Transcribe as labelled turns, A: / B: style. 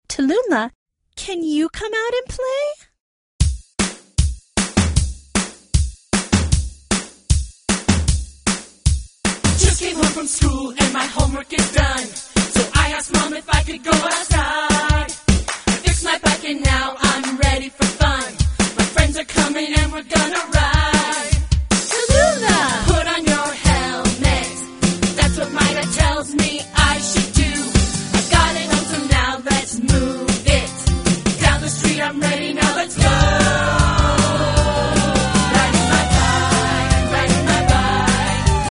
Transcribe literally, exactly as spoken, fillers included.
A: Tallulah, can you come out and play?
B: Just came home from school and my homework is done. So I asked Mom if I could go outside. I fixed my bike and now I'm ready for fun. My friends are coming and we're gonna ride.